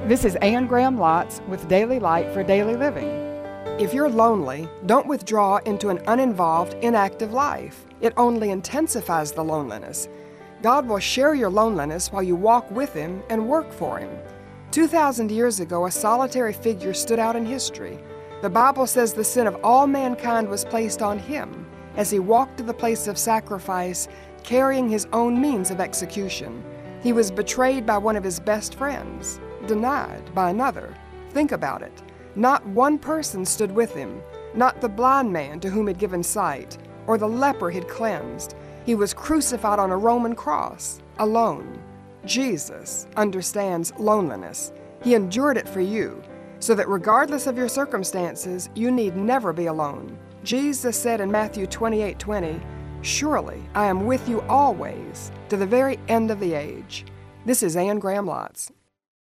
This is Ann Graham Lotz with Daily Light for Daily Living. If you're lonely, don't withdraw into an uninvolved, inactive life. It only intensifies the loneliness. God will share your loneliness while you walk with Him and work for Him. 2,000 years ago, a solitary figure stood out in history. The Bible says the sin of all mankind was placed on Him as He walked to the place of sacrifice, carrying His own means of execution. He was betrayed by one of His best friends, denied by another. Think about it. Not one person stood with Him, not the blind man to whom He'd given sight, or the leper He'd cleansed. He was crucified on a Roman cross, alone. Jesus understands loneliness. He endured it for you, so that regardless of your circumstances, you need never be alone. Jesus said in Matthew 28:20, "Surely I am with you always, to the very end of the age." This is Ann Graham Lotz.